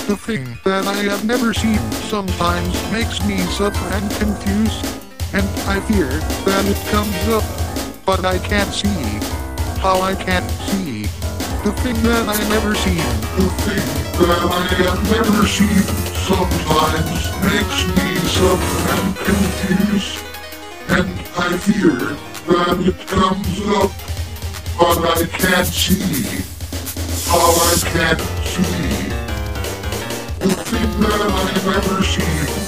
The thing that I have never seen sometimes makes me suffer and confused, and I fear that it comes up, but I can't see. How I can't see. The thing that I never seen. The thing that I have never seen sometimes makes me suffer and confused, and I fear that it comes up, but I can't see. How I can't see. The thing that I never seen